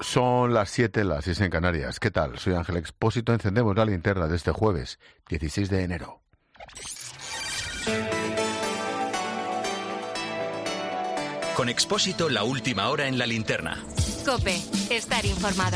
Son las 7, las 6 en Canarias. ¿Qué tal? Soy Ángel Expósito. Encendemos la linterna de este jueves, 16 de enero. Con Expósito, la última hora en la linterna. COPE. Estar informado.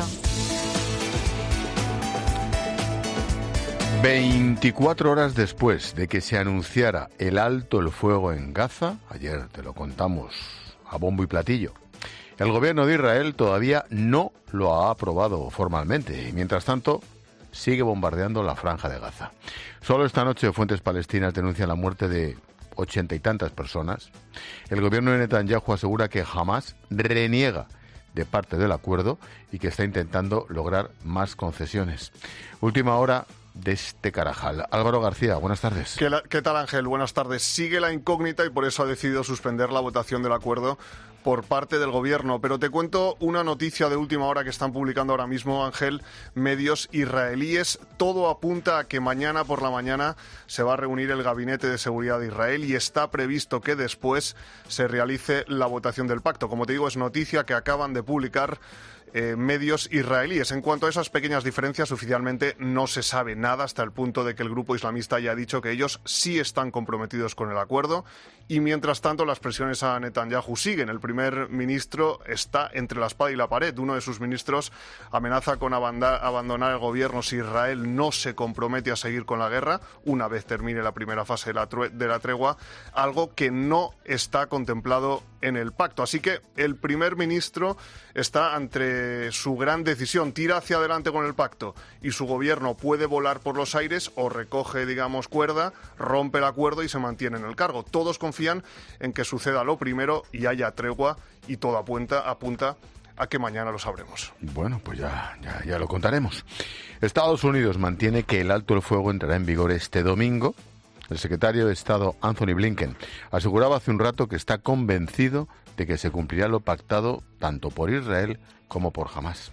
24 horas después de que se anunciara el alto el fuego en Gaza, ayer te lo contamos a bombo y platillo, el gobierno de Israel todavía no lo ha aprobado formalmente y, mientras tanto, sigue bombardeando la franja de Gaza. Solo esta noche fuentes palestinas denuncian la muerte de 80 y tantas personas. El gobierno de Netanyahu asegura que Hamás reniega de parte del acuerdo y que está intentando lograr más concesiones. Última hora de este Carajal. Álvaro García, buenas tardes. ¿Qué tal, Ángel? Buenas tardes. Sigue la incógnita y por eso ha decidido suspender la votación del acuerdo por parte del gobierno. Pero te cuento una noticia de última hora que están publicando ahora mismo, Ángel, medios israelíes. Todo apunta a que mañana por la mañana se va a reunir el Gabinete de Seguridad de Israel y está previsto que después se realice la votación del pacto. Como te digo, es noticia que acaban de publicar medios israelíes. En cuanto a esas pequeñas diferencias, oficialmente no se sabe nada hasta el punto de que el grupo islamista ya ha dicho que ellos sí están comprometidos con el acuerdo y, mientras tanto, las presiones a Netanyahu siguen. El primer ministro está entre la espada y la pared. Uno de sus ministros amenaza con abandonar el gobierno si Israel no se compromete a seguir con la guerra una vez termine la primera fase de la tregua, algo que no está contemplado en el pacto. Así que el primer ministro está ante su gran decisión: tira hacia adelante con el pacto y su gobierno puede volar por los aires, o recoge, digamos, cuerda, rompe el acuerdo y se mantiene en el cargo. Todos confían en que suceda lo primero y haya tregua, y todo apunta a que mañana lo sabremos. Bueno, pues ya lo contaremos. Estados Unidos mantiene que el alto el fuego entrará en vigor este domingo. El secretario de Estado, Anthony Blinken, aseguraba hace un rato que está convencido de que se cumplirá lo pactado tanto por Israel como por Hamás.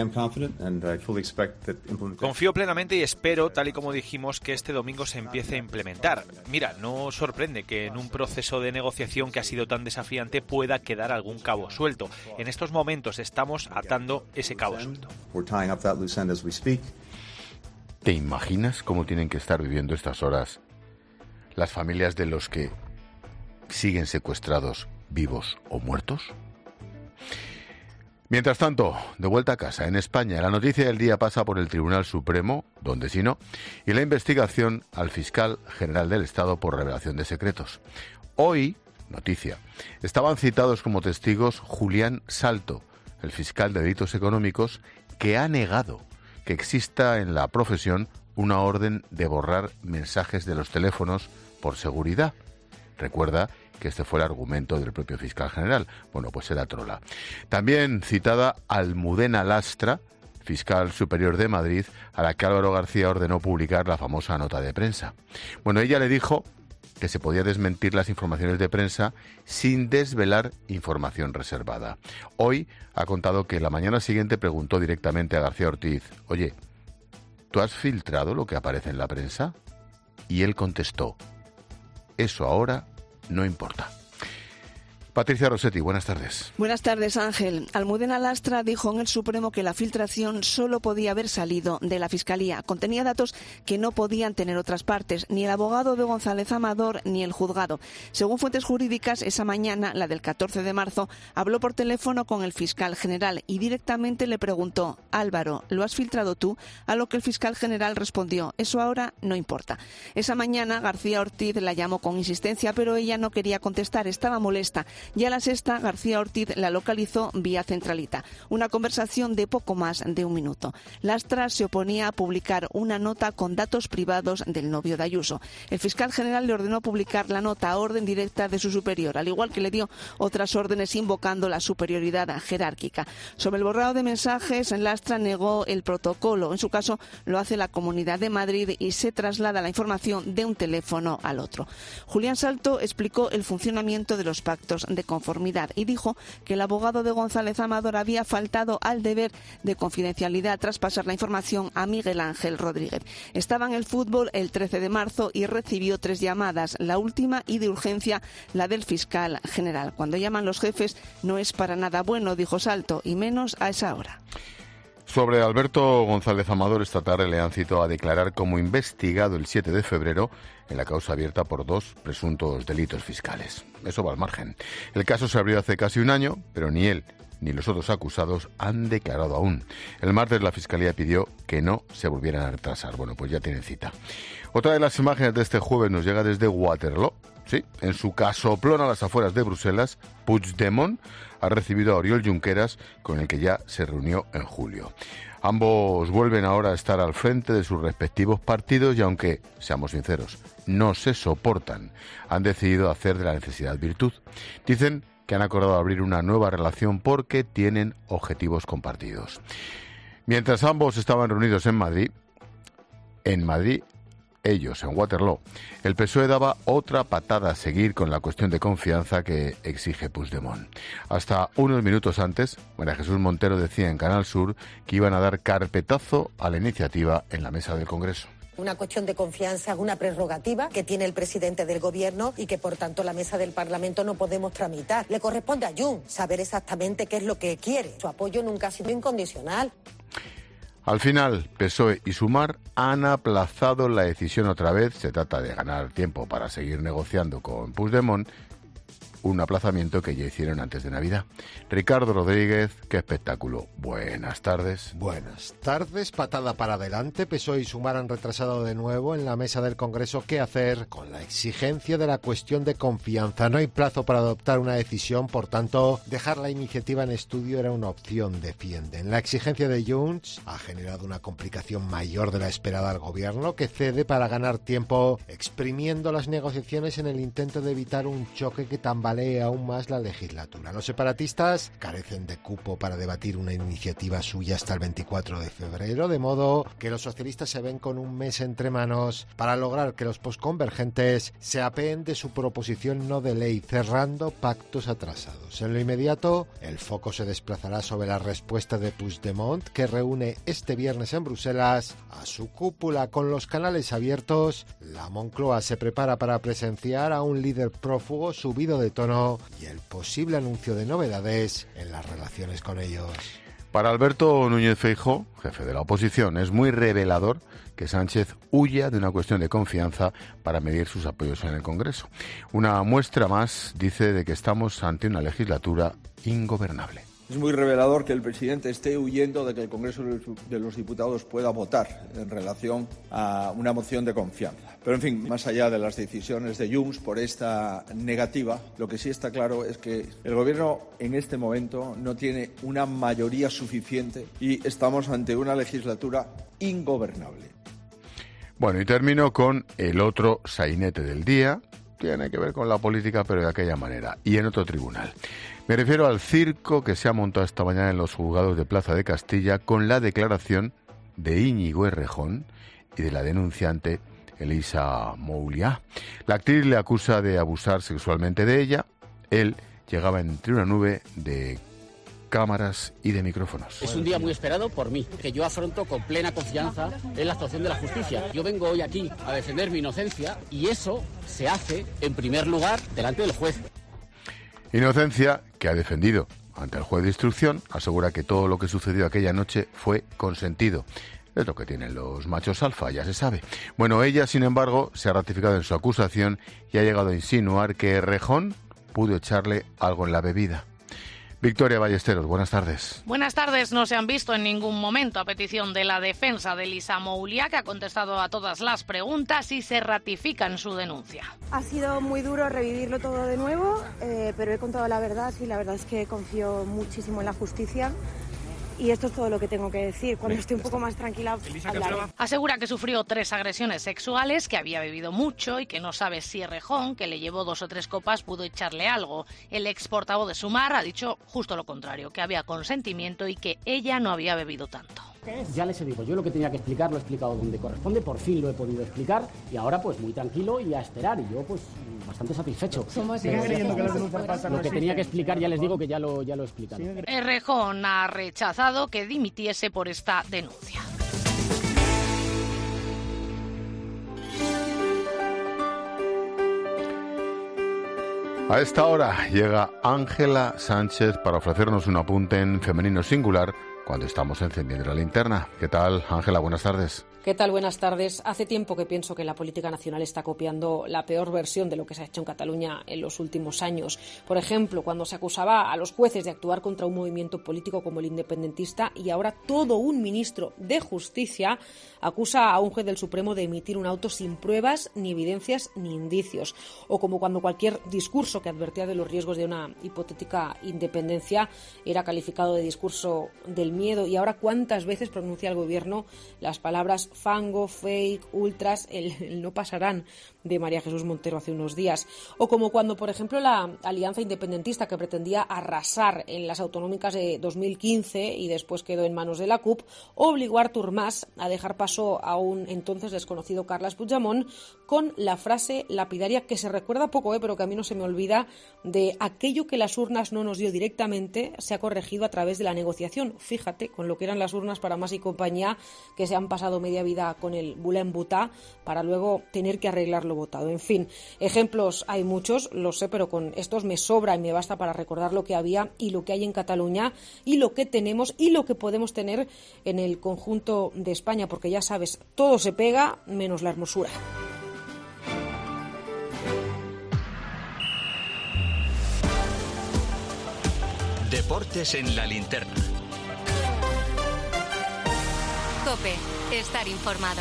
Confío plenamente y espero, tal y como dijimos, que este domingo se empiece a implementar. Mira, no sorprende que en un proceso de negociación que ha sido tan desafiante pueda quedar algún cabo suelto. En estos momentos estamos atando ese cabo suelto. ¿Te imaginas cómo tienen que estar viviendo estas horas las familias de los que siguen secuestrados, vivos o muertos? Mientras tanto, de vuelta a casa, en España, la noticia del día pasa por el Tribunal Supremo, donde si no, y la investigación al fiscal general del Estado por revelación de secretos. Hoy, noticia, estaban citados como testigos Julián Salto, el fiscal de delitos económicos, que ha negado que exista en la profesión una orden de borrar mensajes de los teléfonos por seguridad. Recuerda que este fue el argumento del propio fiscal general. Bueno, pues era trola. También citada Almudena Lastra, fiscal superior de Madrid, a la que Álvaro García ordenó publicar la famosa nota de prensa. Bueno, ella le dijo que se podía desmentir las informaciones de prensa sin desvelar información reservada. Hoy ha contado que la mañana siguiente preguntó directamente a García Ortiz: oye, ¿tú has filtrado lo que aparece en la prensa? Y él contestó: eso ahora no importa. Patricia Rossetti, buenas tardes. Buenas tardes, Ángel. Almudena Lastra dijo en el Supremo que la filtración solo podía haber salido de la Fiscalía. Contenía datos que no podían tener otras partes, ni el abogado de González Amador ni el juzgado. Según fuentes jurídicas, esa mañana, la del 14 de marzo, habló por teléfono con el fiscal general y directamente le preguntó: Álvaro, ¿lo has filtrado tú? A lo que el fiscal general respondió: eso ahora no importa. Esa mañana García Ortiz la llamó con insistencia, pero ella no quería contestar, estaba molesta. Y a la sexta, García Ortiz la localizó vía centralita. Una conversación de poco más de un minuto. Lastra se oponía a publicar una nota con datos privados del novio de Ayuso. El fiscal general le ordenó publicar la nota a orden directa de su superior, al igual que le dio otras órdenes invocando la superioridad jerárquica. Sobre el borrado de mensajes, Lastra negó el protocolo. En su caso, lo hace la Comunidad de Madrid y se traslada la información de un teléfono al otro. Julián Salto explicó el funcionamiento de los pactos de conformidad y dijo que el abogado de González Amador había faltado al deber de confidencialidad tras pasar la información a Miguel Ángel Rodríguez. Estaba en el fútbol el 13 de marzo y recibió 3 llamadas, la última y de urgencia, la del fiscal general. Cuando llaman los jefes no es para nada bueno, dijo Salto, y menos a esa hora. Sobre Alberto González Amador, esta tarde le han citado a declarar como investigado el 7 de febrero en la causa abierta por 2 presuntos delitos fiscales. Eso va al margen. El caso se abrió hace casi un año, pero ni él ni los otros acusados han declarado aún. El martes la Fiscalía pidió que no se volvieran a retrasar. Bueno, pues ya tienen cita. Otra de las imágenes de este jueves nos llega desde Waterloo. Sí, en su casoplón a las afueras de Bruselas, Puigdemont ha recibido a Oriol Junqueras, con el que ya se reunió en julio. Ambos vuelven ahora a estar al frente de sus respectivos partidos y aunque, seamos sinceros, no se soportan, han decidido hacer de la necesidad virtud. Dicen que han acordado abrir una nueva relación porque tienen objetivos compartidos. Mientras ambos estaban reunidos en Madrid, ellos en Waterloo, el PSOE daba otra patada a seguir con la cuestión de confianza que exige Puigdemont. Hasta unos minutos antes, María Jesús Montero decía en Canal Sur que iban a dar carpetazo a la iniciativa en la mesa del Congreso. Una cuestión de confianza es una prerrogativa que tiene el presidente del Gobierno y que, por tanto, la mesa del Parlamento no podemos tramitar. Le corresponde a Junts saber exactamente qué es lo que quiere. Su apoyo nunca ha sido incondicional. Al final, PSOE y Sumar han aplazado la decisión otra vez. Se trata de ganar tiempo para seguir negociando con Puigdemont, un aplazamiento que ya hicieron antes de Navidad. Ricardo Rodríguez, qué espectáculo. Buenas tardes. Buenas tardes. Patada para adelante. PSOE y Sumar han retrasado de nuevo en la mesa del Congreso qué hacer con la exigencia de la cuestión de confianza. No hay plazo para adoptar una decisión, por tanto, dejar la iniciativa en estudio era una opción, defienden. La exigencia de Junts ha generado una complicación mayor de la esperada al Gobierno, que cede para ganar tiempo, exprimiendo las negociaciones en el intento de evitar un choque que tambalee aún más la legislatura. Los separatistas carecen de cupo para debatir una iniciativa suya hasta el 24 de febrero, de modo que los socialistas se ven con un mes entre manos para lograr que los posconvergentes se apeen de su proposición no de ley, cerrando pactos atrasados. En lo inmediato, el foco se desplazará sobre la respuesta de Puigdemont, que reúne este viernes en Bruselas a su cúpula con los canales abiertos. La Moncloa se prepara para presenciar a un líder prófugo subido de tono y el posible anuncio de novedades en las relaciones con ellos. Para Alberto Núñez Feijóo, jefe de la oposición, es muy revelador que Sánchez huya de una cuestión de confianza para medir sus apoyos en el Congreso. Una muestra más, dice, de que estamos ante una legislatura ingobernable. Es muy revelador que el presidente esté huyendo de que el Congreso de los Diputados pueda votar en relación a una moción de confianza. Pero, en fin, más allá de las decisiones de Junts por esta negativa, lo que sí está claro es que el Gobierno en este momento no tiene una mayoría suficiente y estamos ante una legislatura ingobernable. Bueno, y termino con el otro sainete del día. Tiene que ver con la política, pero de aquella manera, y en otro tribunal. Me refiero al circo que se ha montado esta mañana en los juzgados de Plaza de Castilla con la declaración de Íñigo Errejón y de la denunciante Elisa Mouliá. La actriz le acusa de abusar sexualmente de ella. Él llegaba entre una nube de cámaras y de micrófonos. Es un día muy esperado por mí, que yo afronto con plena confianza en la actuación de la justicia. Yo vengo hoy aquí a defender mi inocencia y eso se hace, en primer lugar, delante del juez. Inocencia que ha defendido ante el juez de instrucción, asegura que todo lo que sucedió aquella noche fue consentido. Es lo que tienen los machos alfa, ya se sabe. Bueno, ella, sin embargo, se ha ratificado en su acusación y ha llegado a insinuar que Errejón pudo echarle algo en la bebida. Victoria Ballesteros, buenas tardes. Buenas tardes. No se han visto en ningún momento a petición de la defensa de Elisa Mouliá, que ha contestado a todas las preguntas y se ratifica en su denuncia. Ha sido muy duro revivirlo todo de nuevo, pero he contado la verdad y la verdad es que confío muchísimo en la justicia. Y esto es todo lo que tengo que decir. Cuando esté un poco más tranquila, hablaré. Asegura que sufrió 3 agresiones sexuales, que había bebido mucho y que no sabe si Errejón, que le llevó 2 o 3 copas, pudo echarle algo. El ex portavoz de Sumar ha dicho justo lo contrario, que había consentimiento y que ella no había bebido tanto. Ya les he dicho, yo lo que tenía que explicar lo he explicado donde corresponde, por fin lo he podido explicar y ahora pues muy tranquilo y a esperar. Y yo pues bastante satisfecho. Sigue creyendo que las denuncias falsas no Lo que tenía que explicar ya les digo que ya lo he explicado. Errejón ha rechazado que dimitiese por esta denuncia. A esta hora llega Ángela Sánchez para ofrecernos un apunte en femenino singular cuando estamos encendiendo la linterna. ¿Qué tal, Ángela? Buenas tardes. ¿Qué tal? Buenas tardes. Hace tiempo que pienso que la política nacional está copiando la peor versión de lo que se ha hecho en Cataluña en los últimos años. Por ejemplo, cuando se acusaba a los jueces de actuar contra un movimiento político como el independentista, y ahora todo un ministro de Justicia acusa a un juez del Supremo de emitir un auto sin pruebas, ni evidencias, ni indicios. O como cuando cualquier discurso que advertía de los riesgos de una hipotética independencia era calificado de discurso del miedo. Y ahora, ¿cuántas veces pronuncia el Gobierno las palabras fango, fake, ultras, el no pasarán de María Jesús Montero hace unos días? O como cuando, por ejemplo, la Alianza Independentista, que pretendía arrasar en las autonómicas de 2015 y después quedó en manos de la CUP, obligó a Artur Mas a dejar paso a un entonces desconocido Carles Puigdemont con la frase lapidaria que se recuerda poco, pero que a mí no se me olvida, de aquello que las urnas no nos dio directamente se ha corregido a través de la negociación. Fíjate, con lo que eran las urnas para Mas y compañía, que se han pasado media vida con el bulén butá para luego tener que arreglar lo votado. En fin, ejemplos hay muchos, lo sé, pero con estos me sobra y me basta para recordar lo que había y lo que hay en Cataluña y lo que tenemos y lo que podemos tener en el conjunto de España, porque ya sabes, todo se pega menos la hermosura. Deportes en la linterna. COPE. Estar informado.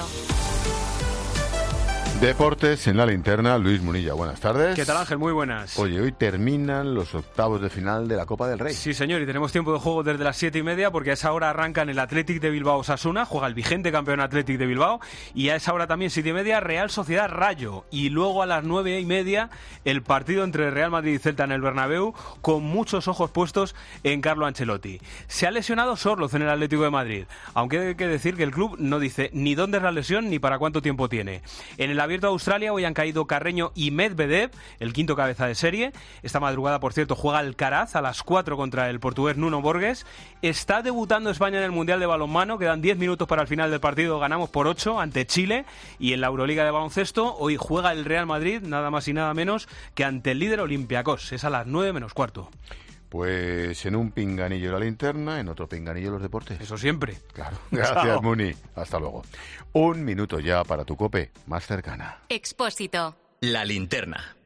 Deportes en la linterna, Luis Munilla, buenas tardes. ¿Qué tal, Ángel? Muy buenas. Oye, hoy terminan los octavos de final de la Copa del Rey. Sí, señor, y tenemos tiempo de juego desde las 7:30 porque a esa hora arrancan el Athletic de Bilbao Osasuna, juega el vigente campeón Athletic de Bilbao, y a esa hora también 7:30 Real Sociedad Rayo, y luego a las 9:30 el partido entre Real Madrid y Celta en el Bernabéu, con muchos ojos puestos en Carlo Ancelotti. Se ha lesionado Sorloz en el Atlético de Madrid, aunque hay que decir que el club no dice ni dónde es la lesión ni para cuánto tiempo tiene. En el Abierto de Australia hoy han caído Carreño y Medvedev, el quinto cabeza de serie. Esta madrugada, por cierto, juega Alcaraz a las 4 contra el portugués Nuno Borges. Está debutando España en el Mundial de Balonmano, quedan 10 minutos para el final del partido, ganamos por 8 ante Chile. Y en la Euroliga de baloncesto hoy juega el Real Madrid, nada más y nada menos que ante el líder Olympiacos, es a las 9:45. Pues en un pinganillo la linterna, en otro pinganillo los deportes. Eso siempre. Claro. Gracias, Muni. Hasta luego. Un minuto ya para tu COPE más cercana. Expósito. La linterna.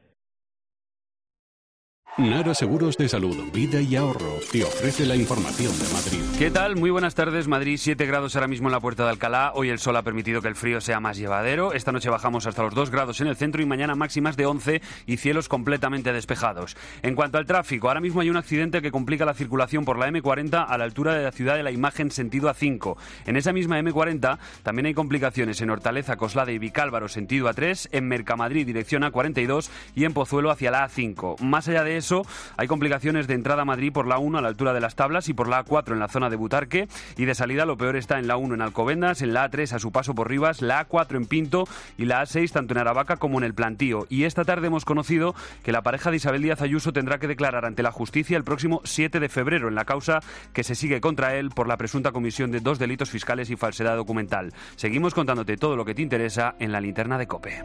Nara Seguros de Salud, Vida y Ahorro te ofrece la información de Madrid. ¿Qué tal? Muy buenas tardes. Madrid, 7 grados ahora mismo en la Puerta de Alcalá. Hoy el sol ha permitido que el frío sea más llevadero. Esta noche bajamos hasta los 2 grados en el centro y mañana máximas de 11 y cielos completamente despejados. En cuanto al tráfico, ahora mismo hay un accidente que complica la circulación por la M40 a la altura de la Ciudad de la Imagen sentido A5. En esa misma M40 también hay complicaciones en Hortaleza, Coslada y Vicálvaro sentido A3, en Mercamadrid dirección A42 y en Pozuelo hacia la A5. Más allá de eso, hay complicaciones de entrada a Madrid por la 1 a la altura de las Tablas y por la A4 en la zona de Butarque, y de salida lo peor está en la 1 en Alcobendas, en la A3 a su paso por Rivas, la A4 en Pinto y la A6 tanto en Aravaca como en el Plantío. Y esta tarde hemos conocido que la pareja de Isabel Díaz Ayuso tendrá que declarar ante la justicia el próximo 7 de febrero en la causa que se sigue contra él por la presunta comisión de 2 delitos fiscales y falsedad documental. Seguimos contándote todo lo que te interesa en la linterna de COPE.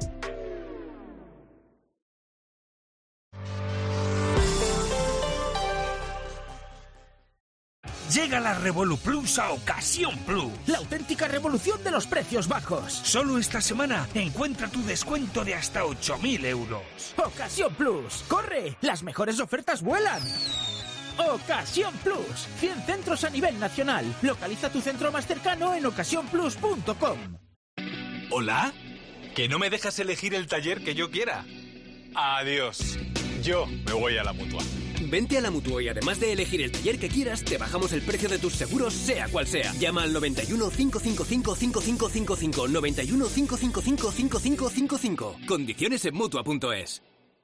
Llega la Revolu Plus a Ocasión Plus. La auténtica revolución de los precios bajos. Solo esta semana encuentra tu descuento de hasta 8.000 euros. Ocasión Plus. ¡Corre! Las mejores ofertas vuelan. Ocasión Plus. 100 centros a nivel nacional. Localiza tu centro más cercano en ocasiónplus.com. ¿Hola? ¿Que no me dejas elegir el taller que yo quiera? Adiós. Yo me voy a la Mutua. Vente a la Mutua y además de elegir el taller que quieras, te bajamos el precio de tus seguros, sea cual sea. Llama al 91 555 5555. 91 555 5555. Condiciones en Mutua.es.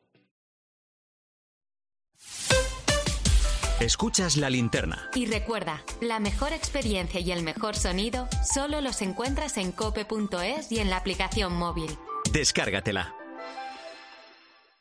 Escuchas la linterna. Y recuerda, la mejor experiencia y el mejor sonido solo los encuentras en cope.es y en la aplicación móvil. Descárgatela.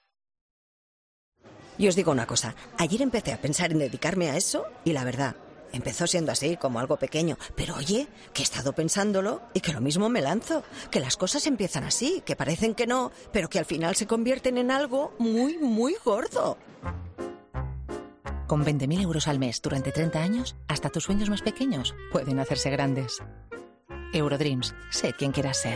Y os digo una cosa, ayer empecé a pensar en dedicarme a eso y la verdad, empezó siendo así, como algo pequeño. Pero oye, que he estado pensándolo y que lo mismo me lanzo. Que las cosas empiezan así, que parecen que no, pero que al final se convierten en algo muy, muy gordo. Con 20.000 euros al mes durante 30 años, hasta tus sueños más pequeños pueden hacerse grandes. Eurodreams, sé quién quieras ser.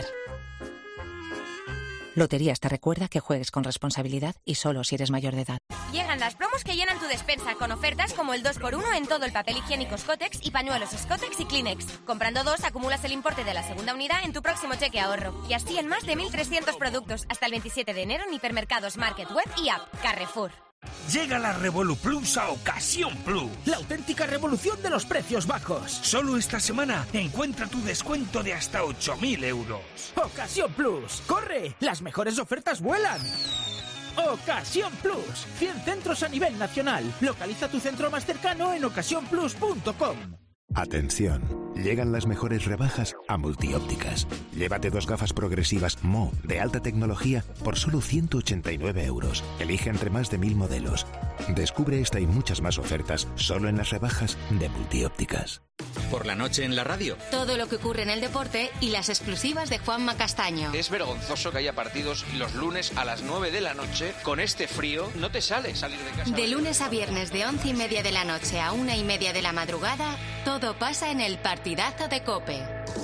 Loterías te recuerda que juegues con responsabilidad y solo si eres mayor de edad. Llegan las promos que llenan tu despensa con ofertas como el 2x1 en todo el papel higiénico Scottex y pañuelos Scottex y Kleenex. Comprando 2 acumulas el importe de la segunda unidad en tu próximo cheque ahorro. Y así en más de 1.300 productos hasta el 27 de enero en hipermercados, Market, Web y App. Carrefour. Llega la Revolu Plus a Ocasión Plus, la auténtica revolución de los precios bajos. Solo esta semana encuentra tu descuento de hasta 8.000 euros. Ocasión Plus, ¡corre! Las mejores ofertas vuelan. Ocasión Plus, 100 centros a nivel nacional. Localiza tu centro más cercano en ocasiónplus.com. Atención, llegan las mejores rebajas a Multiópticas. Llévate 2 gafas progresivas Mo de alta tecnología por solo 189 euros. Elige entre más de 1.000 modelos. Descubre esta y muchas más ofertas solo en las rebajas de Multiópticas. Por la noche en la radio. Todo lo que ocurre en el deporte y las exclusivas de Juanma Castaño. Es vergonzoso que haya partidos los lunes a las 9 de la noche. Con este frío no te sale salir de casa. De lunes a viernes de 11:30 de la noche a 1:30 de la madrugada, todo pasa en el partidazo de COPE.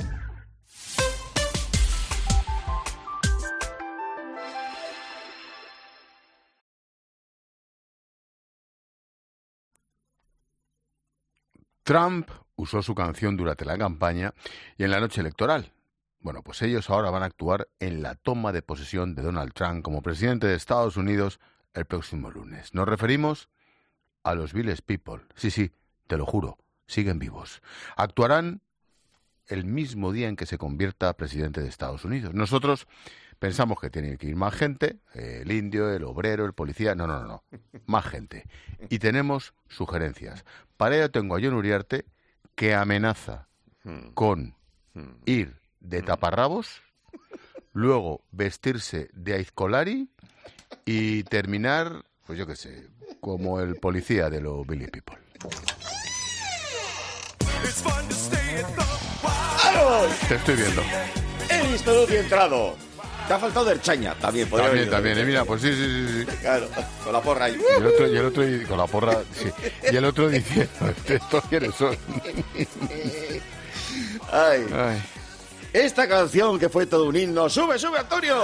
Trump usó su canción durante la campaña y en la noche electoral. Bueno, pues ellos ahora van a actuar en la toma de posesión de Donald Trump como presidente de Estados Unidos el próximo lunes. Nos referimos a los Village People. Sí, te lo juro, siguen vivos. Actuarán el mismo día en que se convierta presidente de Estados Unidos. Nosotros pensamos que tiene que ir más gente, el indio, el obrero, el policía. No, más gente. Y tenemos sugerencias. Para ello tengo a Jon Uriarte, que amenaza con ir de taparrabos, luego vestirse de aizcolari y terminar, pues yo qué sé, como el policía de los Village People. Te estoy viendo. He visto luz y entrado. Te ha faltado del chaña, también. También, mira, pues sí. Claro, con la porra ahí. Y el otro con la porra, sí. Y el otro diciendo, ¿estos quiénes son? Ay. Esta canción que fue todo un himno. ¡Sube, Antonio!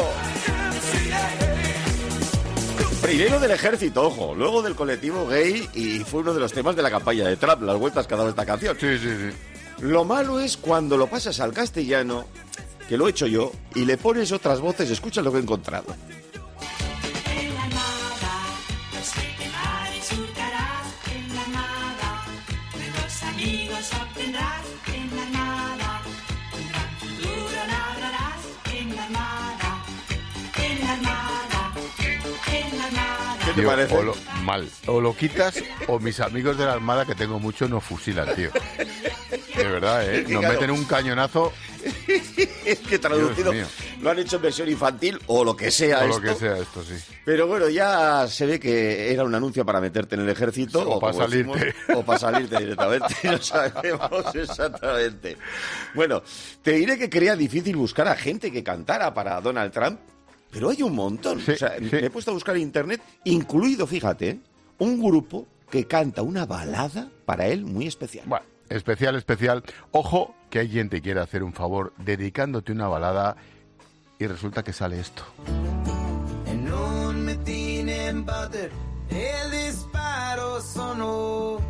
Primero del ejército, ojo, luego del colectivo gay y fue uno de los temas de la campaña de Trump, las vueltas que ha dado esta canción. Sí. Lo malo es cuando lo pasas al castellano, que lo he hecho yo, y le pones otras voces. Escucha lo que he encontrado. En la armada, los mares surcarás. En la armada, nuevos amigos obtendrás. En la armada, un gran futuro labrarás. En la armada, en la armada, en la armada. ¿Qué te parece? O lo quitas, o mis amigos de la Armada, que tengo muchos, nos fusilan, tío. De verdad, nos meten un cañonazo. Es que traducido lo han hecho en versión infantil o lo que sea esto. O lo que sea esto, sí. Pero bueno, ya se ve que era un anuncio para meterte en el ejército. O para salirte. O para salirte directamente. No sabemos exactamente. Bueno, te diré que creía difícil buscar a gente que cantara para Donald Trump, pero hay un montón. Sí. Me he puesto a buscar en internet, incluido, fíjate, un grupo que canta una balada para él muy especial. Bueno, especial. Ojo, que hay gente que quiere hacer un favor dedicándote una balada y resulta que sale esto. En un meeting en Butter, el disparo sonó.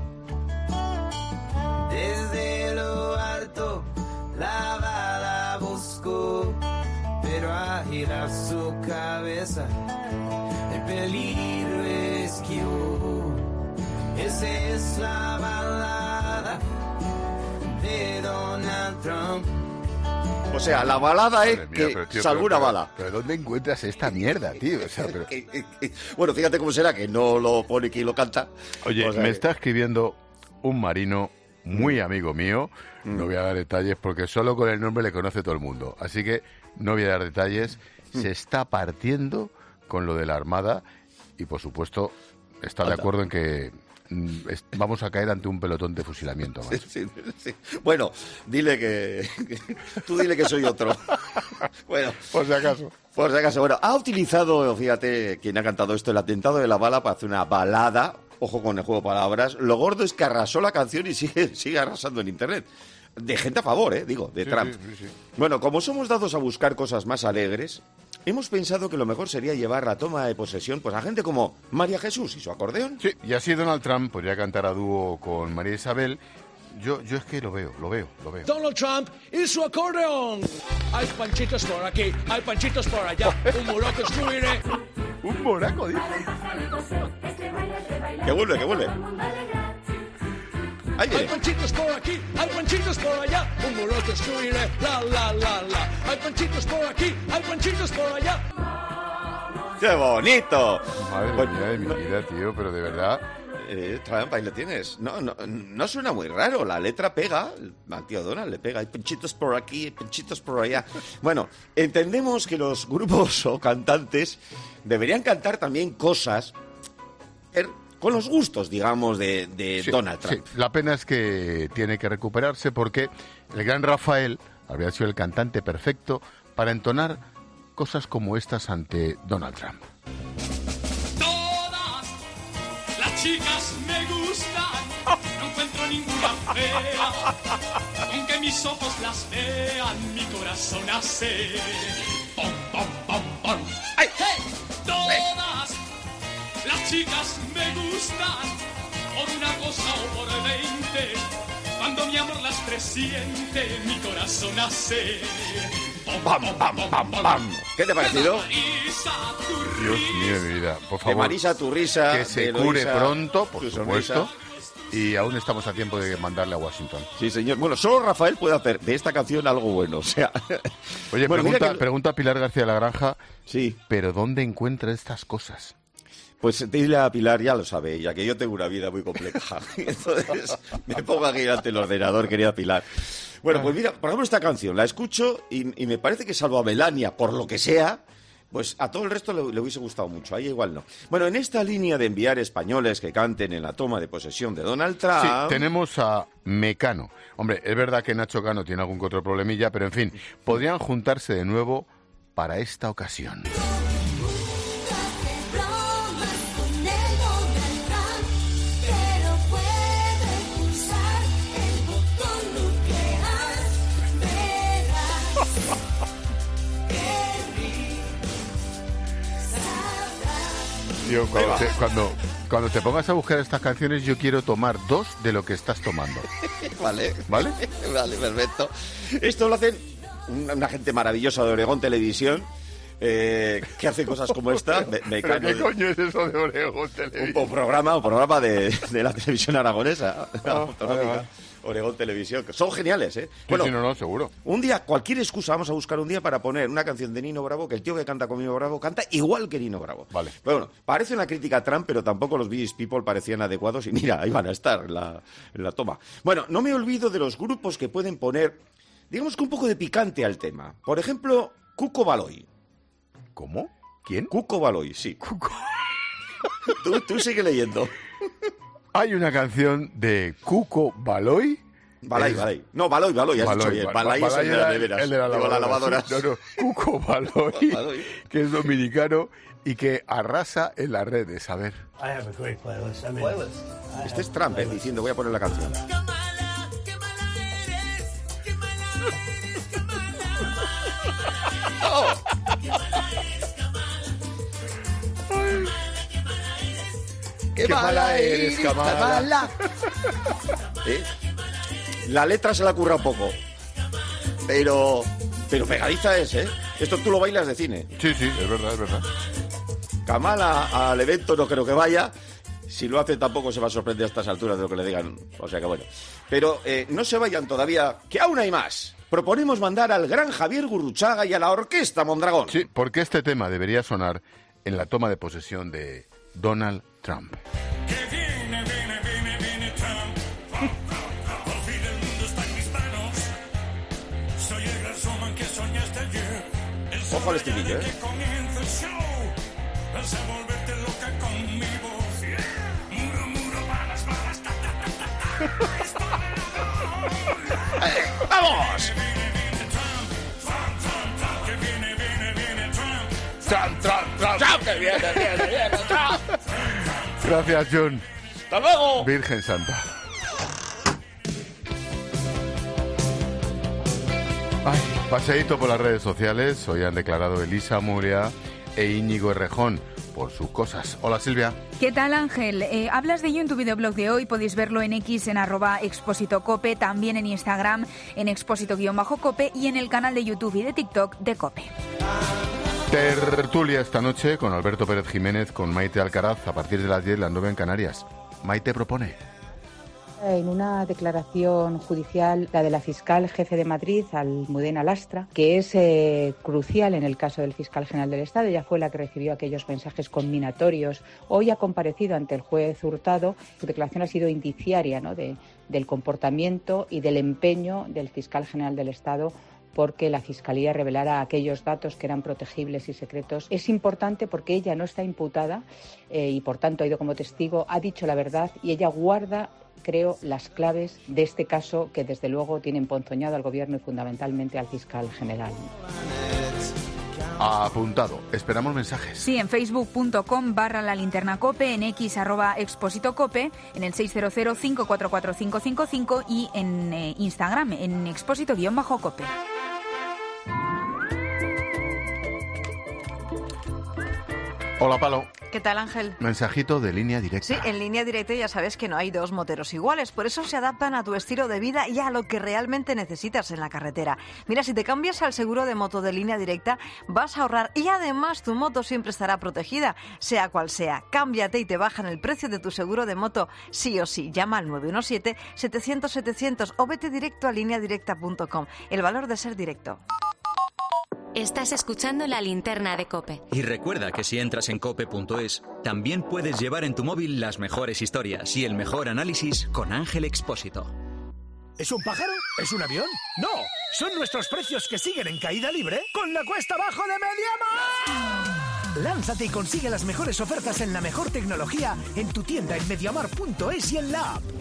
Desde lo alto, la bala buscó, pero a girar su cabeza, el peligro esquivó. Esa es la balada de Donald Trump. O sea, la balada es que salvó una bala. Pero ¿dónde encuentras esta mierda, tío? O sea, pero... Bueno, fíjate cómo será que no lo pone quien lo canta. Oye, o sea, me está escribiendo un marino muy amigo mío. No voy a dar detalles porque solo con el nombre le conoce todo el mundo. Así que no voy a dar detalles. Se está partiendo con lo de la Armada y, por supuesto, está de acuerdo en que vamos a caer ante un pelotón de fusilamiento. Sí. Bueno, tú dile que soy otro. Bueno, por si acaso. Bueno, ha utilizado, fíjate, quien ha cantado esto, el atentado de La Bala para hacer una balada. Ojo con el juego de palabras. Lo gordo es que arrasó la canción y sigue arrasando en Internet. De gente a favor, de Trump. Sí. Bueno, como somos dados a buscar cosas más alegres, hemos pensado que lo mejor sería llevar la toma de posesión pues a gente como María Jesús y su acordeón. Sí, y así Donald Trump podría cantar a dúo con María Isabel. Yo es que lo veo. Donald Trump y su acordeón. Hay panchitos por aquí, hay panchitos por allá. Un muraco escribiré. Un muraco, dice. Que vuelve. Hay panchitos por aquí, hay panchitos por allá. Un muraco escribiré. La. Hay panchitos por aquí, hay panchitos por allá. ¡Qué bonito! Madre mía de mi vida, tío, pero de verdad... Trump, ahí lo tienes. No suena muy raro, la letra pega, al tío Donald le pega, hay pinchitos por aquí, hay pinchitos por allá. Bueno, entendemos que los grupos o cantantes deberían cantar también cosas con los gustos, digamos, de Donald Trump. Sí. La pena es que tiene que recuperarse porque el gran Rafael habría sido el cantante perfecto para entonar cosas como estas ante Donald Trump. Las chicas me gustan, no encuentro ninguna fea. Aunque mis ojos las vean, mi corazón hace pom, pom, pom, pom. ¡Ay! ¡Hey! Todas las chicas me gustan, por una cosa o por 20. Cuando mi amor las presiente, mi corazón hace ¡Pam, pam, pam, pam! ¿Qué te ha parecido? Dios mío de mi vida, por favor. De Marisa, tu risa. Que se cure pronto, por supuesto. Y aún estamos a tiempo de mandarle a Washington. Sí, señor. Bueno, solo Rafael puede hacer de esta canción algo bueno, o sea... Oye, bueno, pregunta a Pilar García de la Granja. Sí. ¿Pero dónde encuentra estas cosas? Pues dile a Pilar, ya lo sabe ella, que yo tengo una vida muy compleja. Entonces me pongo aquí ante el ordenador, querida Pilar. Bueno, pues mira, por ejemplo, esta canción la escucho y me parece que salvo a Melania, por lo que sea, pues a todo el resto le hubiese gustado mucho, a ella igual no. Bueno, en esta línea de enviar españoles que canten en la toma de posesión de Donald Trump... Sí, tenemos a Mecano. Hombre, es verdad que Nacho Cano tiene algún que otro problemilla, pero en fin, podrían juntarse de nuevo para esta ocasión. Tío, cuando te pongas a buscar estas canciones, yo quiero tomar 2 de lo que estás tomando. Vale. ¿Vale? Vale, perfecto. Esto lo hacen una gente maravillosa de Oregón Televisión, que hace cosas como esta. ¿Pero qué coño es eso de Oregón Televisión? Un programa de la televisión aragonesa, Vale. Oregón Televisión, que son geniales, ¿eh? Bueno, sí, no, seguro. Un día, cualquier excusa, vamos a buscar un día para poner una canción de Nino Bravo, que el tío que canta con Nino Bravo canta igual que Nino Bravo. Vale. Pero bueno, parece una crítica a Trump, pero tampoco los Village People parecían adecuados y mira, ahí van a estar en la toma. Bueno, no me olvido de los grupos que pueden poner, digamos que un poco de picante al tema. Por ejemplo, Cuco Baloy. ¿Cómo? ¿Quién? Cuco Baloy, sí. Cuco. Tú sigue leyendo. Hay una canción de Cuco Baloy. Balay. No, Baloy, has dicho bien. Balay es el de las neveras. El de la lavadora. No, Cuco Baloy, que es dominicano y que arrasa en las redes. A ver. Este es Trump, diciendo, voy a poner la canción. ¡Qué mala eres, Kamala! La letra se la curra un poco. Pero pegadiza es, ¿eh? Esto tú lo bailas de cine. Sí, es verdad. Kamala al evento no creo que vaya. Si lo hace tampoco se va a sorprender a estas alturas de lo que le digan. O sea que bueno. Pero no se vayan todavía, que aún hay más. Proponemos mandar al gran Javier Gurruchaga y a la Orquesta Mondragón. Sí, porque este tema debería sonar en la toma de posesión de Donald Trump. Viene Trump. Por fin el mundo está en mis manos. Soy el gran showman que soñaste ayer. Ojo al estribillo, Que comienza el show. Vas a volverte loca con mi voz. ¡Vamos! Trump, Trump, Trump. Trump, que viene, Trump. Gracias, John. ¡Hasta luego! Virgen Santa. Ay, paseíto por las redes sociales. Hoy han declarado Elisa Muria e Íñigo Errejón por sus cosas. Hola, Silvia. ¿Qué tal, Ángel? Hablas de ello en tu videoblog de hoy. Podéis verlo en X, en @expósitocope, también en Instagram, en expósito_cope y en el canal de YouTube y de TikTok de Cope. Tertulia esta noche con Alberto Pérez Jiménez, con Maite Alcaraz, a partir de las 10, las 9 en Canarias. Maite propone. En una declaración judicial, la de la fiscal jefe de Madrid, Almudena Lastra, que es crucial en el caso del fiscal general del Estado, ella fue la que recibió aquellos mensajes conminatorios. Hoy ha comparecido ante el juez Hurtado. Su declaración ha sido indiciaria, ¿no?, del comportamiento y del empeño del fiscal general del Estado porque la Fiscalía revelara aquellos datos que eran protegibles y secretos. Es importante porque ella no está imputada y, por tanto, ha ido como testigo, ha dicho la verdad y ella guarda, creo, las claves de este caso que, desde luego, tiene emponzoñado al Gobierno y fundamentalmente al fiscal general. Apuntado. Esperamos mensajes. Sí, en facebook.com/lalinternacope, en X @expósitocope, en el 600-544-555 y en Instagram, en expósito_cope. Hola, Palo. ¿Qué tal, Ángel? Mensajito de línea directa. Sí, en línea directa ya sabes que no hay dos moteros iguales, por eso se adaptan a tu estilo de vida y a lo que realmente necesitas en la carretera. Mira, si te cambias al seguro de moto de línea directa, vas a ahorrar y además tu moto siempre estará protegida, sea cual sea. Cámbiate y te bajan el precio de tu seguro de moto sí o sí. Llama al 917-700-700 o vete directo a lineadirecta.com. El valor de ser directo. Estás escuchando La Linterna de COPE. Y recuerda que si entras en cope.es, también puedes llevar en tu móvil las mejores historias y el mejor análisis con Ángel Expósito. ¿Es un pájaro? ¿Es un avión? ¡No! Son nuestros precios que siguen en caída libre con la cuesta abajo de Mediamar. Lánzate y consigue las mejores ofertas en la mejor tecnología en tu tienda en mediamar.es y en la app.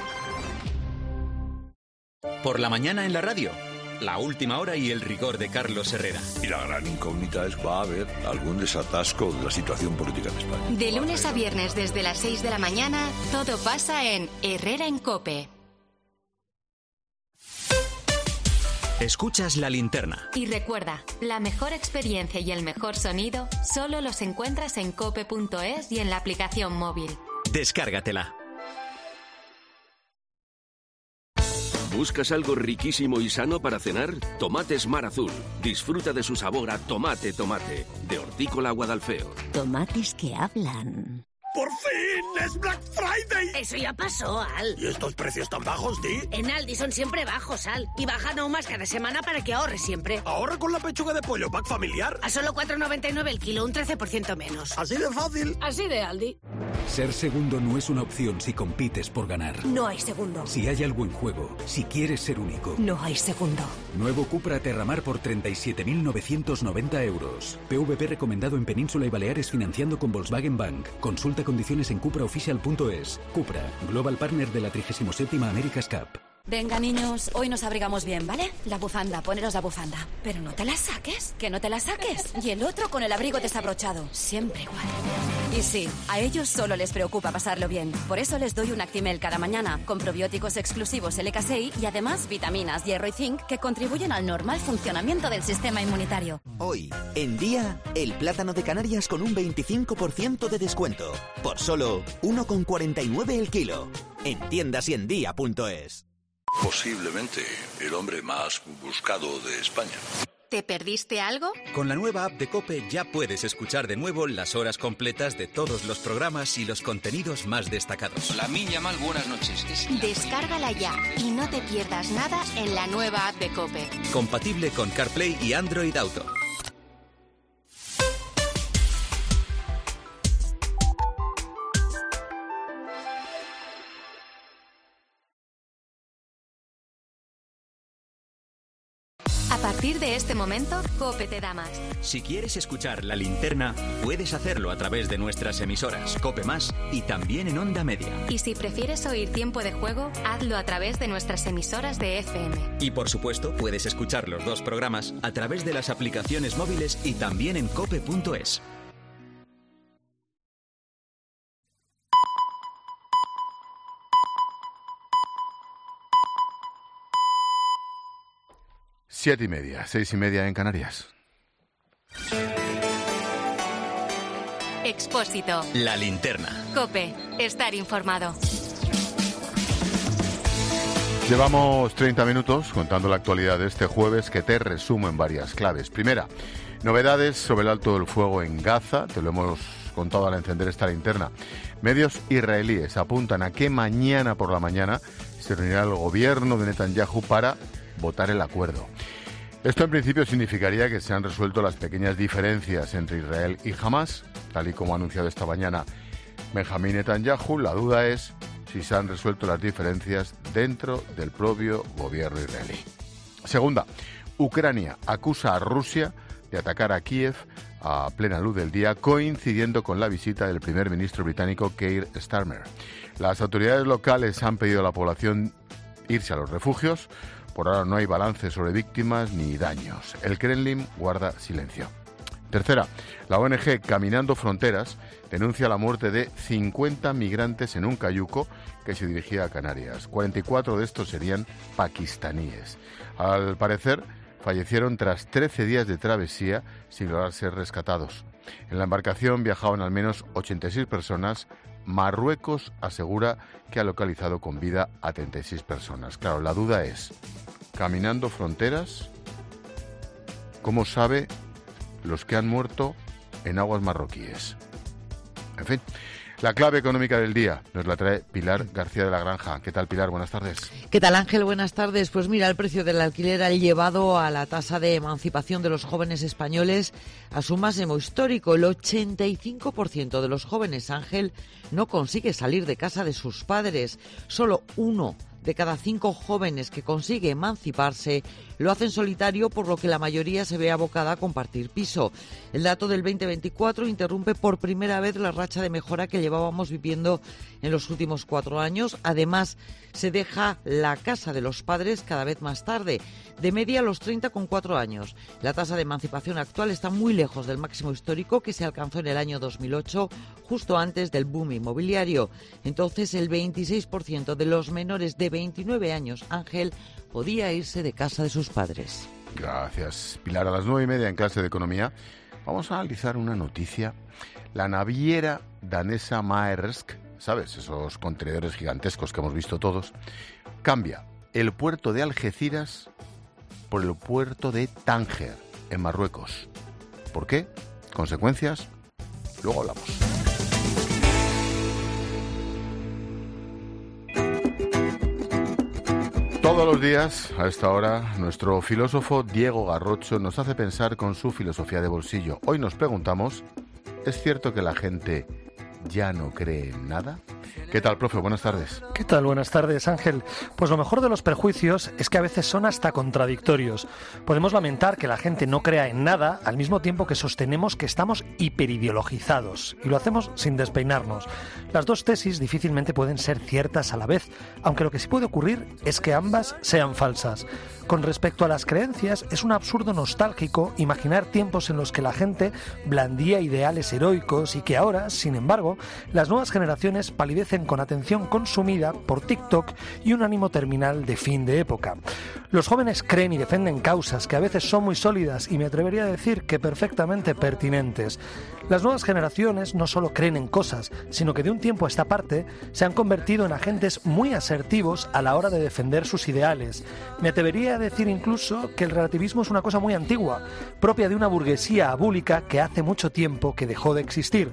Por la mañana en la radio. La última hora y el rigor de Carlos Herrera. Y la gran incógnita es, ¿va a haber algún desatasco de la situación política en España? De lunes a viernes desde las 6 de la mañana, todo pasa en Herrera en COPE. Escuchas La Linterna. Y recuerda, la mejor experiencia y el mejor sonido solo los encuentras en cope.es y en la aplicación móvil. Descárgatela. ¿Buscas algo riquísimo y sano para cenar? Tomates Mar Azul. Disfruta de su sabor a tomate, de Hortícola Guadalfeo. Tomates que hablan. ¡Por fin! ¡Es Black Friday! Eso ya pasó, Al. ¿Y estos precios tan bajos, Di? En Aldi son siempre bajos, Al. Y bajan aún más cada semana para que ahorres siempre. ¿Ahorra con la pechuga de pollo pack familiar? A solo 4,99 el kilo, un 13% menos. ¿Así de fácil? Así de Aldi. Ser segundo no es una opción si compites por ganar. No hay segundo. Si hay algo en juego, si quieres ser único. No hay segundo. Nuevo Cupra Terramar por 37.990 euros. PVP recomendado en Península y Baleares financiando con Volkswagen Bank. Consulta condiciones en cupraofficial.es. Cupra, Global Partner de la 37ª America's Cup. Venga, niños, hoy nos abrigamos bien, ¿vale? La bufanda, poneros la bufanda. Pero no te la saques, que no te la saques. Y el otro con el abrigo desabrochado. Siempre igual. Y sí, a ellos solo les preocupa pasarlo bien. Por eso les doy un Actimel cada mañana, con probióticos exclusivos LK6 y además vitaminas, hierro y zinc que contribuyen al normal funcionamiento del sistema inmunitario. Hoy, en Día, el plátano de Canarias con un 25% de descuento. Por solo 1,49 el kilo. En tiendas y en día.es. Posiblemente el hombre más buscado de España. ¿Te perdiste algo? Con la nueva app de COPE ya puedes escuchar de nuevo las horas completas de todos los programas y los contenidos más destacados. La Minya Mal, buenas noches. Descárgala ya y no te pierdas nada en la nueva app de COPE. Compatible con CarPlay y Android Auto. A partir de este momento, COPE te da más. Si quieres escuchar La Linterna, puedes hacerlo a través de nuestras emisoras COPE Más y también en Onda Media. Y si prefieres oír Tiempo de Juego, hazlo a través de nuestras emisoras de FM. Y por supuesto, puedes escuchar los dos programas a través de las aplicaciones móviles y también en cope.es. Siete y media, 6:30 en Canarias. Expósito. La Linterna. COPE. Estar informado. Llevamos 30 minutos contando la actualidad de este jueves, que te resumo en varias claves. Primera, novedades sobre el alto del fuego en Gaza. Te lo hemos contado al encender esta linterna. Medios israelíes apuntan a que mañana por la mañana se reunirá el gobierno de Netanyahu para votar el acuerdo. Esto en principio significaría que se han resuelto las pequeñas diferencias entre Israel y Hamás, tal y como ha anunciado esta mañana Benjamín Netanyahu. La duda es si se han resuelto las diferencias dentro del propio gobierno israelí. Segunda, Ucrania acusa a Rusia de atacar a Kiev a plena luz del día, coincidiendo con la visita del primer ministro británico Keir Starmer. Las autoridades locales han pedido a la población irse a los refugios. Por ahora no hay balance sobre víctimas ni daños. El Kremlin guarda silencio. Tercera, la ONG Caminando Fronteras denuncia la muerte de 50 migrantes en un cayuco que se dirigía a Canarias. 44 de estos serían pakistaníes. Al parecer, fallecieron tras 13 días de travesía sin lograr ser rescatados. En la embarcación viajaban al menos 86 personas. Marruecos asegura que ha localizado con vida a 36 personas. Claro, la duda es, Caminando Fronteras, ¿cómo sabe los que han muerto en aguas marroquíes? En fin, la clave económica del día nos la trae Pilar García de la Granja. ¿Qué tal, Pilar? Buenas tardes. ¿Qué tal, Ángel? Buenas tardes. Pues mira, el precio del alquiler ha llevado a la tasa de emancipación de los jóvenes españoles a su máximo histórico. El 85% de los jóvenes, Ángel, no consigue salir de casa de sus padres. Solo 1 de cada 5 jóvenes que consigue emanciparse lo hace en solitario, por lo que la mayoría se ve abocada a compartir piso. El dato del 2024 interrumpe por primera vez la racha de mejora que llevábamos viviendo en los últimos 4 años. Además, se deja la casa de los padres cada vez más tarde, de media a los 30,4 años. La tasa de emancipación actual está muy lejos del máximo histórico que se alcanzó en el año 2008, justo antes del boom inmobiliario. Entonces, el 26% de los menores de 29 años, Ángel, podía irse de casa de sus padres. Gracias, Pilar. A las 9:30 en clase de Economía vamos a analizar una noticia. La naviera danesa Maersk, ¿sabes? Esos contenedores gigantescos que hemos visto todos, cambia el puerto de Algeciras por el puerto de Tánger, en Marruecos. ¿Por qué? ¿Consecuencias? Luego hablamos. Todos los días, a esta hora, nuestro filósofo Diego Garrocho nos hace pensar con su filosofía de bolsillo. Hoy nos preguntamos, ¿es cierto que la gente ya no cree en nada? ¿Qué tal, profe? Buenas tardes. ¿Qué tal? Buenas tardes, Ángel. Pues lo mejor de los prejuicios es que a veces son hasta contradictorios. Podemos lamentar que la gente no crea en nada al mismo tiempo que sostenemos que estamos hiperideologizados, y lo hacemos sin despeinarnos. Las dos tesis difícilmente pueden ser ciertas a la vez, aunque lo que sí puede ocurrir es que ambas sean falsas. Con respecto a las creencias, es un absurdo nostálgico imaginar tiempos en los que la gente blandía ideales heroicos y que ahora, sin embargo, las nuevas generaciones palidecen con atención consumida por TikTok y un ánimo terminal de fin de época. Los jóvenes creen y defienden causas que a veces son muy sólidas y me atrevería a decir que perfectamente pertinentes. Las nuevas generaciones no solo creen en cosas, sino que de un tiempo a esta parte se han convertido en agentes muy asertivos a la hora de defender sus ideales. Me atrevería a decir incluso que el relativismo es una cosa muy antigua, propia de una burguesía abúlica que hace mucho tiempo que dejó de existir.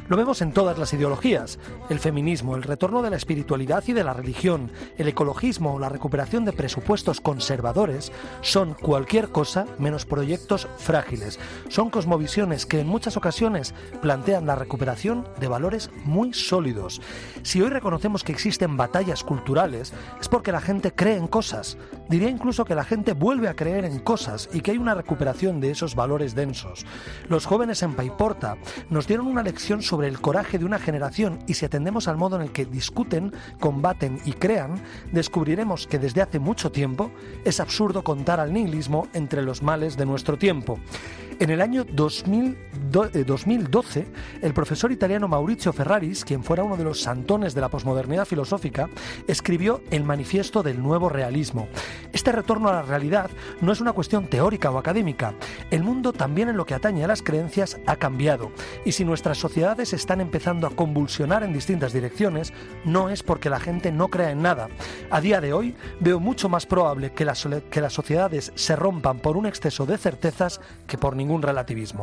Lo vemos en todas las ideologías: el feminismo, el retorno de la espiritualidad y de la religión, el ecologismo o la recuperación de presupuestos conservadores son cualquier cosa menos proyectos frágiles. Son cosmovisiones que en muchas ocasiones plantean la recuperación de valores muy sólidos. Si hoy reconocemos que existen batallas culturales, es porque la gente cree en cosas. Diría incluso que la gente vuelve a creer en cosas y que hay una recuperación de esos valores densos. Los jóvenes en Paiporta nos dieron una lección sobre el coraje de una generación, y si atendemos al modo en el que discuten, combaten y crean, descubriremos que desde hace mucho tiempo es absurdo contar al nihilismo entre los males de nuestro tiempo. En el año 2012, el profesor italiano Maurizio Ferraris, quien fuera uno de los santones de la posmodernidad filosófica, escribió el Manifiesto del Nuevo Realismo. Este retorno a la realidad no es una cuestión teórica o académica. El mundo, también en lo que atañe a las creencias, ha cambiado. Y si nuestras sociedades están empezando a convulsionar en distintas direcciones, no es porque la gente no crea en nada. A día de hoy, veo mucho más probable que las sociedades se rompan por un exceso de certezas que por ningún relativismo.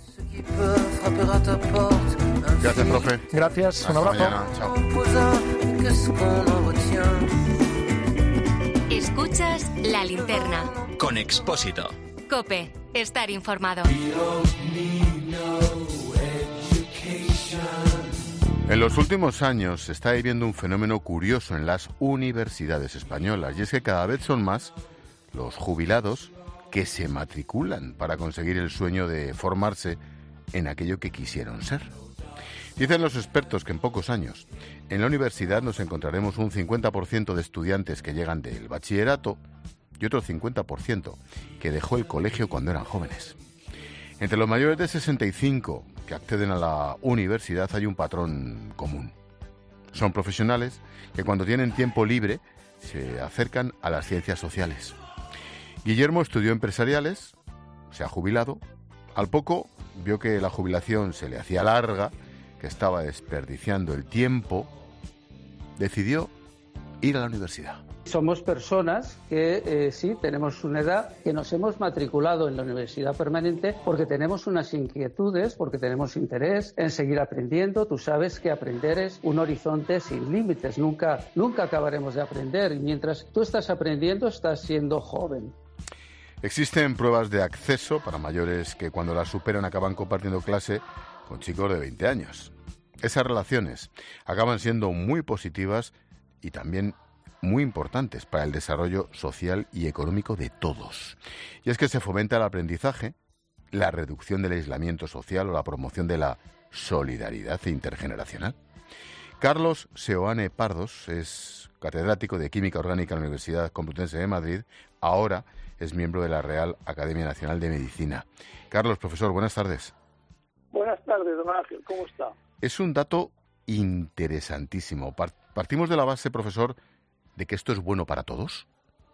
Gracias, profe. Gracias, un abrazo. Mañana. Chao. Escuchas La Linterna. Con Expósito. COPE. Estar informado. En los últimos años se está viviendo un fenómeno curioso en las universidades españolas, y es que cada vez son más los jubilados que se matriculan para conseguir el sueño de formarse en aquello que quisieron ser. Dicen los expertos que en pocos años en la universidad nos encontraremos un 50% de estudiantes que llegan del bachillerato y otro 50% que dejó el colegio cuando eran jóvenes. Entre los mayores de 65 que acceden a la universidad hay un patrón común. Son profesionales que cuando tienen tiempo libre se acercan a las ciencias sociales. Guillermo estudió empresariales, se ha jubilado. Al poco vio que la jubilación se le hacía larga, que estaba desperdiciando el tiempo. Decidió ir a la universidad. Somos personas que sí tenemos una edad, que nos hemos matriculado en la universidad permanente porque tenemos unas inquietudes, porque tenemos interés en seguir aprendiendo. Tú sabes que aprender es un horizonte sin límites, nunca acabaremos de aprender, y mientras tú estás aprendiendo estás siendo joven. Existen pruebas de acceso para mayores que cuando las superan acaban compartiendo clase con chicos de 20 años. Esas relaciones acaban siendo muy positivas y también muy importantes para el desarrollo social y económico de todos. Y es que se fomenta el aprendizaje, la reducción del aislamiento social o la promoción de la solidaridad intergeneracional. Carlos Seoane Pardos es catedrático de Química Orgánica en la Universidad Complutense de Madrid. Ahora es miembro de la Real Academia Nacional de Medicina. Carlos, profesor, buenas tardes. Buenas tardes, don Ángel, ¿cómo está? Es un dato interesantísimo. Partimos de la base, profesor, de que esto es bueno para todos.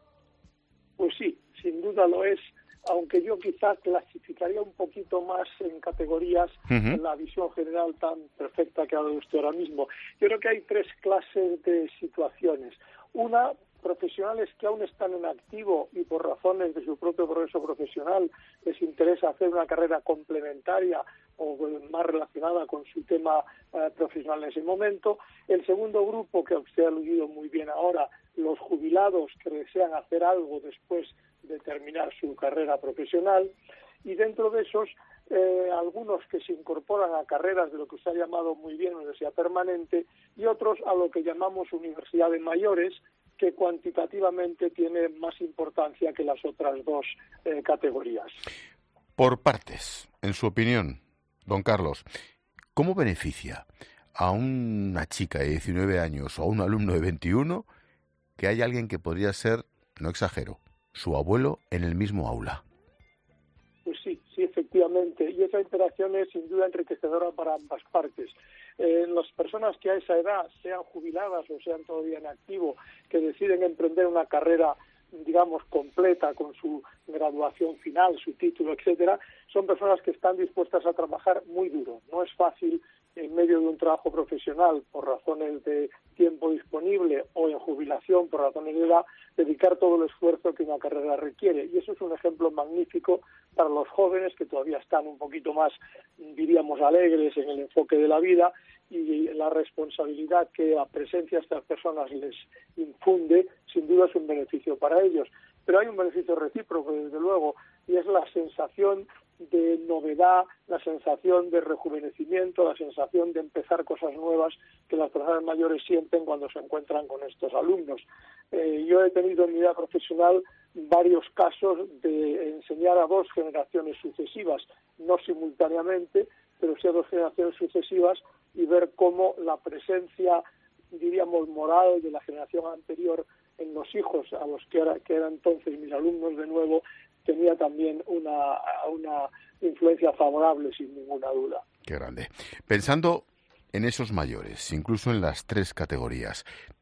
Pues sí, sin duda lo es, aunque yo quizás clasificaría un poquito más en categorías en la visión general tan perfecta que ha dado usted ahora mismo. Yo creo que hay tres clases de situaciones. Una, profesionales que aún están en activo y por razones de su propio progreso profesional les interesa hacer una carrera complementaria o más relacionada con su tema profesional en ese momento. El segundo grupo, que usted ha aludido muy bien ahora, los jubilados que desean hacer algo después de terminar su carrera profesional. Y dentro de esos, algunos que se incorporan a carreras de lo que usted ha llamado muy bien universidad permanente, y otros a lo que llamamos universidad de mayores, que cuantitativamente tiene más importancia que las otras dos categorías. Por partes, en su opinión, don Carlos, ¿cómo beneficia a una chica de 19 años o a un alumno de 21 que hay alguien que podría ser, no exagero, su abuelo en el mismo aula? Pues sí, efectivamente, y esa interacción es sin duda enriquecedora para ambas partes. Las personas que a esa edad, sean jubiladas o sean todavía en activo, que deciden emprender una carrera, digamos, completa con su graduación final, su título, etcétera, son personas que están dispuestas a trabajar muy duro. No es fácil, en medio de un trabajo profesional, por razones de tiempo disponible o en jubilación por razones de edad, dedicar todo el esfuerzo que una carrera requiere. Y eso es un ejemplo magnífico para los jóvenes que todavía están un poquito más, diríamos, alegres en el enfoque de la vida, y la responsabilidad que la presencia de estas personas les infunde, sin duda es un beneficio para ellos. Pero hay un beneficio recíproco, desde luego, y es la sensación de novedad, la sensación de rejuvenecimiento, la sensación de empezar cosas nuevas que las personas mayores sienten cuando se encuentran con estos alumnos. Yo he tenido en mi vida profesional varios casos de enseñar a 2 generaciones sucesivas, no simultáneamente, pero sí a 2 generaciones sucesivas, y ver cómo la presencia, diríamos, moral de la generación anterior en los hijos, a los que eran entonces mis alumnos de nuevo, tenía también una influencia favorable, sin ninguna duda. Qué grande. Pensando en esos mayores, incluso en las 3 categorías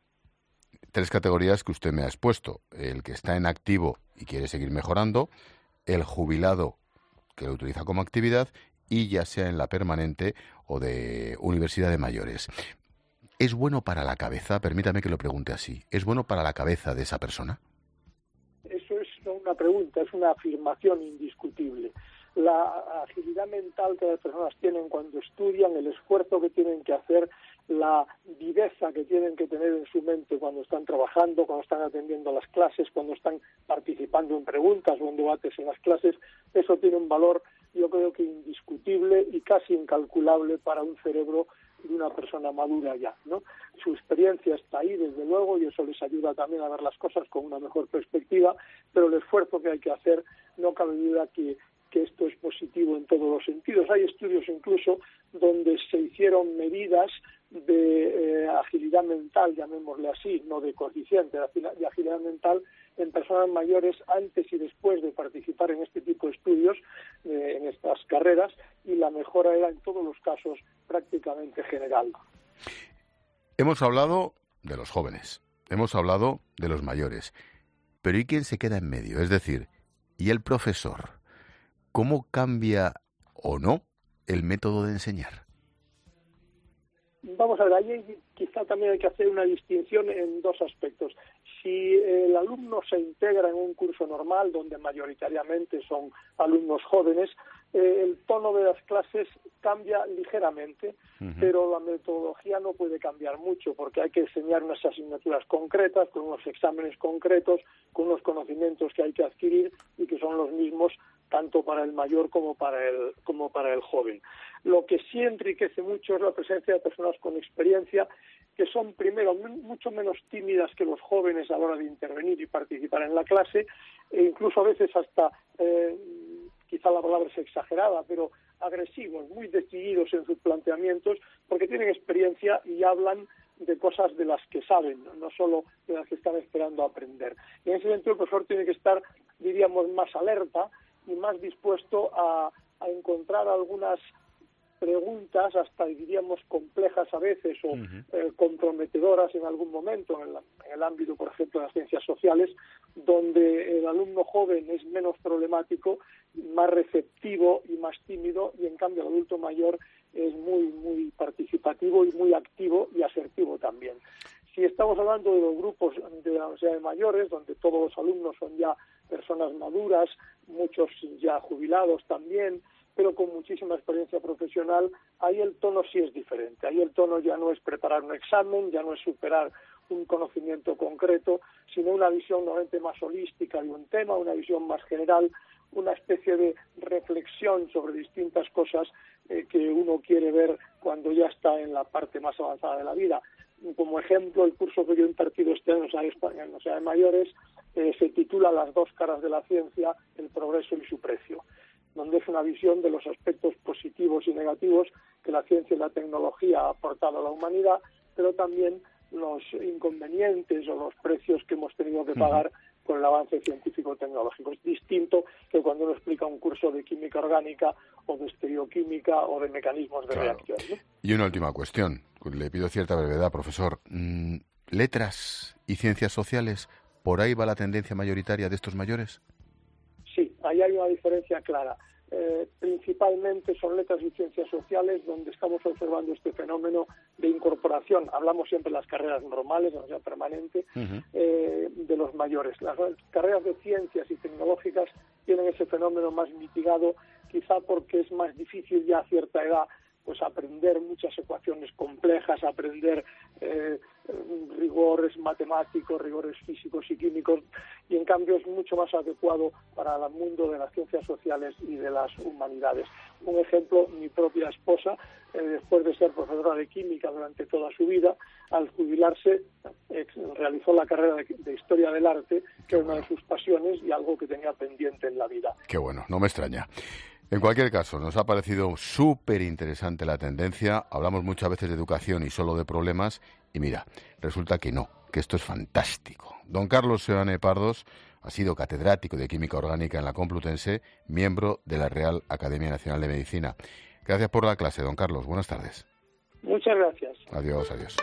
que usted me ha expuesto: el que está en activo y quiere seguir mejorando, el jubilado que lo utiliza como actividad, y ya sea en la permanente o de universidad de mayores. ¿Es bueno para la cabeza? Permítame que lo pregunte así. ¿Es bueno para la cabeza de esa persona? Eso es una pregunta, es una afirmación indiscutible. La agilidad mental que las personas tienen cuando estudian, el esfuerzo que tienen que hacer, la viveza que tienen que tener en su mente cuando están trabajando, cuando están atendiendo las clases, cuando están participando en preguntas o en debates en las clases, eso tiene un valor, yo creo que indiscutible y casi incalculable para un cerebro de una persona madura ya, ¿no? Su experiencia está ahí, desde luego, y eso les ayuda también a ver las cosas con una mejor perspectiva, pero el esfuerzo que hay que hacer, no cabe duda que esto es positivo en todos los sentidos. Hay estudios incluso donde se hicieron medidas de agilidad mental, llamémosle así, no de coeficiente, de agilidad mental en personas mayores antes y después de participar en este tipo de estudios, en estas carreras, y la mejora era en todos los casos prácticamente general. Hemos hablado de los jóvenes, hemos hablado de los mayores, pero ¿y quién se queda en medio? Es decir, ¿y el profesor? ¿Cómo cambia o no el método de enseñar? Vamos a ver, ahí quizá también hay que hacer una distinción en 2 aspectos. Si el alumno se integra en un curso normal, donde mayoritariamente son alumnos jóvenes, el tono de las clases cambia ligeramente, pero la metodología no puede cambiar mucho, porque hay que enseñar unas asignaturas concretas, con unos exámenes concretos, con unos conocimientos que hay que adquirir y que son los mismos tanto para el mayor como para el joven. Lo que sí enriquece mucho es la presencia de personas con experiencia, que son, primero, mucho menos tímidas que los jóvenes a la hora de intervenir y participar en la clase, e incluso a veces hasta, quizá la palabra es exagerada, pero agresivos, muy decididos en sus planteamientos, porque tienen experiencia y hablan de cosas de las que saben, no solo de las que están esperando aprender. Y en ese sentido el profesor tiene que estar, diríamos, más alerta y más dispuesto a encontrar algunas preguntas, hasta diríamos complejas a veces o comprometedoras en algún momento, en el ámbito, por ejemplo, de las ciencias sociales, donde el alumno joven es menos problemático, más receptivo y más tímido, y en cambio el adulto mayor es muy participativo y muy activo y asertivo también. Si estamos hablando de los grupos de la universidad de mayores, donde todos los alumnos son ya personas maduras, muchos ya jubilados también, pero con muchísima experiencia profesional, ahí el tono sí es diferente. Ahí el tono ya no es preparar un examen, ya no es superar un conocimiento concreto, sino una visión normalmente más holística de un tema, una visión más general, una especie de reflexión sobre distintas cosas que uno quiere ver cuando ya está en la parte más avanzada de la vida. Como ejemplo, el curso que yo he impartido este año en la Universidad de Mayores se titula Las 2 caras de la ciencia, el progreso y su precio, donde es una visión de los aspectos positivos y negativos que la ciencia y la tecnología ha aportado a la humanidad, pero también los inconvenientes o los precios que hemos tenido que pagar por el avance científico-tecnológico. Es distinto que cuando uno explica un curso de química orgánica o de estereoquímica o de mecanismos de reacción, ¿no? Y una última cuestión, le pido cierta brevedad, profesor. ¿Letras y ciencias sociales, por ahí va la tendencia mayoritaria de estos mayores? Sí, ahí hay una diferencia clara. Principalmente son letras y ciencias sociales donde estamos observando este fenómeno de incorporación. Hablamos siempre de las carreras normales, o sea, permanente, de los mayores. Las carreras de ciencias y tecnológicas tienen ese fenómeno más mitigado, quizá porque es más difícil ya a cierta edad pues aprender muchas ecuaciones complejas, aprender rigores matemáticos, rigores físicos y químicos, y en cambio es mucho más adecuado para el mundo de las ciencias sociales y de las humanidades. Un ejemplo, mi propia esposa, después de ser profesora de química durante toda su vida, al jubilarse realizó la carrera de Historia del Arte, que era una de sus pasiones y algo que tenía pendiente en la vida. Qué bueno, no me extraña. En cualquier caso, nos ha parecido súper interesante la tendencia. Hablamos muchas veces de educación y solo de problemas, y mira, resulta que no, que esto es fantástico. Don Carlos Seoane Pardos ha sido catedrático de Química Orgánica en la Complutense, miembro de la Real Academia Nacional de Medicina. Gracias por la clase, don Carlos. Buenas tardes. Muchas gracias. Adiós, adiós.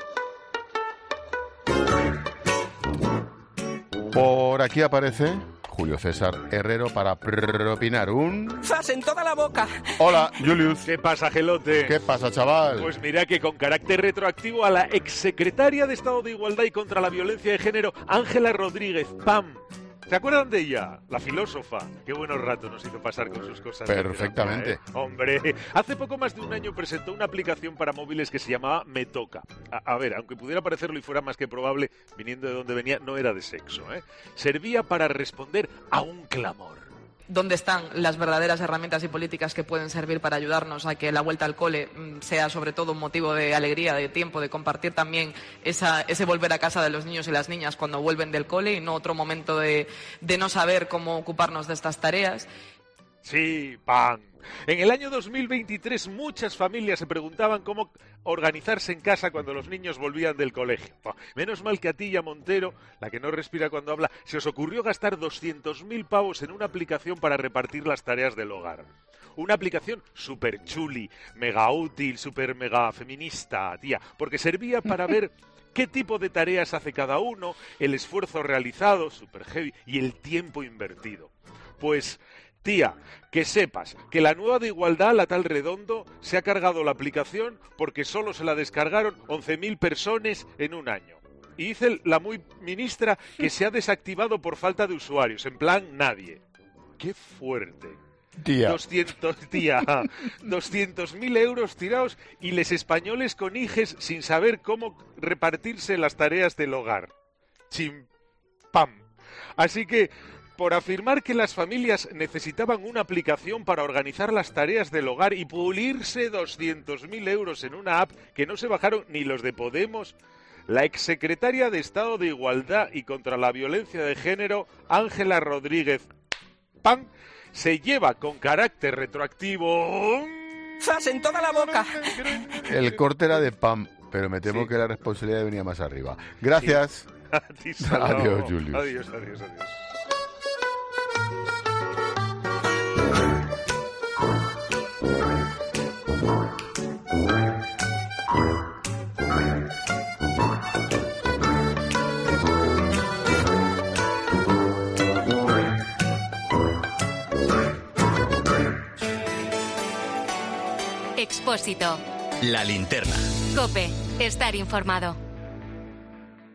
Por aquí aparece Julio César Herrero para propinar un... ¡Zas en toda la boca! Hola, Julius. ¿Qué pasa, Gelote? ¿Qué pasa, chaval? Pues mira que con carácter retroactivo a la exsecretaria de Estado de Igualdad y contra la Violencia de Género, Ángela Rodríguez, ¡pam! ¿Se acuerdan de ella? La filósofa. Qué buenos ratos nos hizo pasar con sus cosas. Perfectamente. Hombre, hace poco más de un año presentó una aplicación para móviles que se llamaba Me Toca. A ver, aunque pudiera parecerlo y fuera más que probable, viniendo de donde venía, no era de sexo, ¿eh? Servía para responder a un clamor. ¿Dónde están las verdaderas herramientas y políticas que pueden servir para ayudarnos a que la vuelta al cole sea sobre todo un motivo de alegría, de tiempo, de compartir también ese volver a casa de los niños y las niñas cuando vuelven del cole y no otro momento de no saber cómo ocuparnos de estas tareas? Sí, ¡pam! En el año 2023 muchas familias se preguntaban cómo organizarse en casa cuando los niños volvían del colegio. Menos mal que a ti y a Montero, la que no respira cuando habla, se os ocurrió gastar 200.000 pavos en una aplicación para repartir las tareas del hogar. Una aplicación súper chuli, mega útil, súper mega feminista, tía, porque servía para ver qué tipo de tareas hace cada uno, el esfuerzo realizado, súper heavy, y el tiempo invertido. Pues... tía, que sepas que la nueva de Igualdad, la tal Redondo, se ha cargado la aplicación porque solo se la descargaron 11.000 personas en un año. Y dice la muy ministra que se ha desactivado por falta de usuarios, en plan nadie. ¡Qué fuerte! Tía. 200.000 euros tirados y les españoles con hijes sin saber cómo repartirse las tareas del hogar. Chim, pam. Así que... por afirmar que las familias necesitaban una aplicación para organizar las tareas del hogar y pulirse 200.000 euros en una app que no se bajaron ni los de Podemos, la exsecretaria de Estado de Igualdad y contra la Violencia de Género, Ángela Rodríguez, ¡pam!, se lleva con carácter retroactivo... ¡zas en toda la boca! El corte era de pam, pero me temo que la responsabilidad venía más arriba. Gracias. Sí. Adiós, Julius. Adiós. Expósito. La linterna. COPE. Estar informado.